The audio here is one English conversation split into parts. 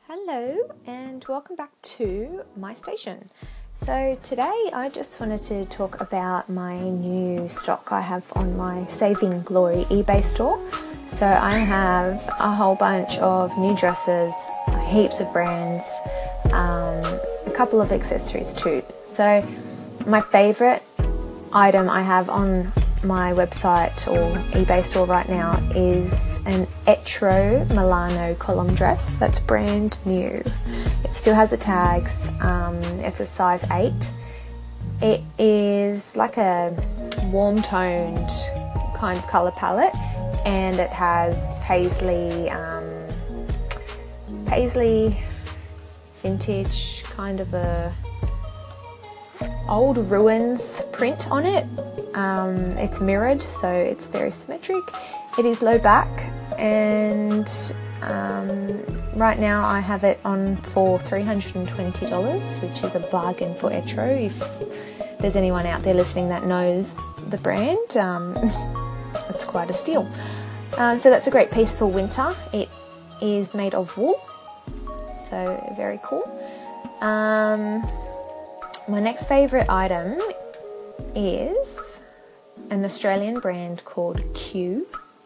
Hello and welcome back to my station. So today I just wanted to talk about my new stock I have on my Saving Glory eBay store. So I have a whole bunch of new dresses, heaps of brands, a couple of accessories too. So my favourite item I have on my website or eBay store right now is an Etro Milano column dress that's brand new. It still has the tags. It's a size 8. It is like a warm toned kind of colour palette, and it has paisley vintage kind of a old ruins print on it. It's mirrored, so it's very symmetric. It is low back, and right now I have it on for $320, which is a bargain for Etro. If there's anyone out there listening that knows the brand, it's quite a steal. So that's a great piece for winter. It is made of wool, so very cool. My next favourite item is an Australian brand called CUE.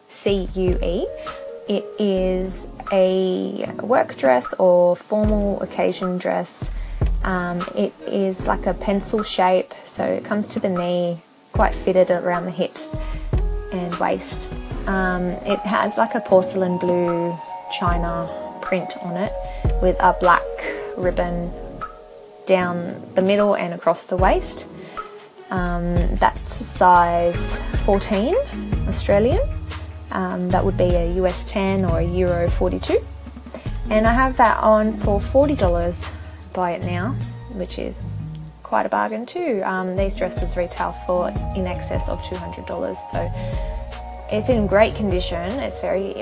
It is a work dress or formal occasion dress. It is like a pencil shape, so it comes to the knee, quite fitted around the hips and waist. It has like a porcelain blue china print on it with a black ribbon down the middle and across the waist. That's a size 14 Australian. That would be a US 10 or a Euro 42. And I have that on for $40. Buy it now, which is quite a bargain too. These dresses retail for in excess of $200, so it's in great condition. It's very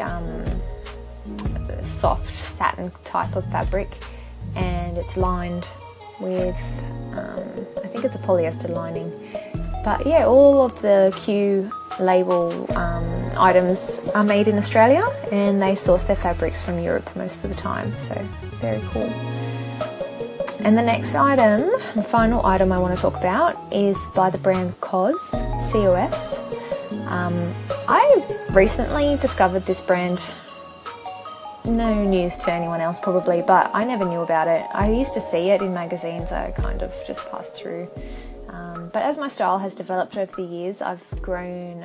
soft satin type of fabric, and it's lined with I think it's a polyester lining. But yeah, all of the CUE label items are made in Australia, and they source their fabrics from Europe most of the time, so very cool. And the next item, the final item I want to talk about, is by the brand COS, C-O-S. I recently discovered this brand. No news to anyone else probably, but I never knew about it. I used to see it in magazines. I kind of just passed through. But as my style has developed over the years, I've grown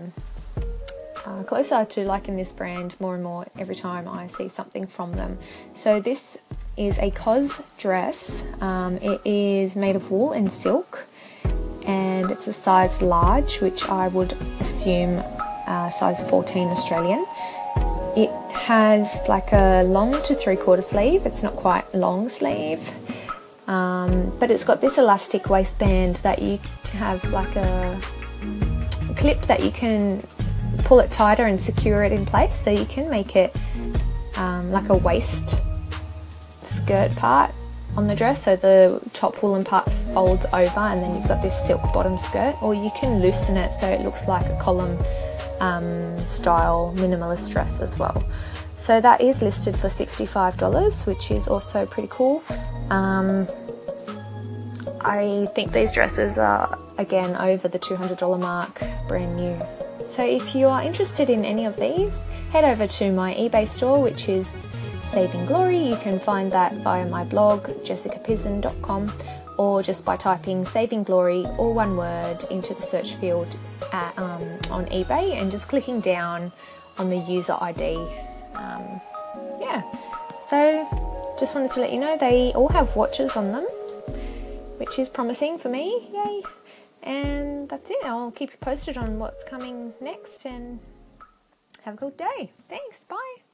closer to liking this brand more and more every time I see something from them. So this is a COS dress. It is made of wool and silk, and it's a size large, which I would assume size 14 Australian. It has like a long to 3/4 sleeve. It's not quite long sleeve, but it's got this elastic waistband that you have like a clip that you can pull it tighter and secure it in place, so you can make it like a waist skirt part on the dress, so the top woolen part folds over and then you've got this silk bottom skirt, or you can loosen it so it looks like a column style minimalist dress as well. So that is listed for $65, which is also pretty cool. I think these dresses are again over the $200 mark, brand new. So if you are interested in any of these, head over to my eBay store, which is Saving Glory. You can find that via my blog, jessicapizzen.com, or just by typing Saving Glory, all one word, into the search field on eBay and just clicking down on the user ID. Yeah, so just wanted to let you know they all have watches on them, which is promising for me. Yay! And that's it. I'll keep you posted on what's coming next, and have a good day. Thanks. Bye.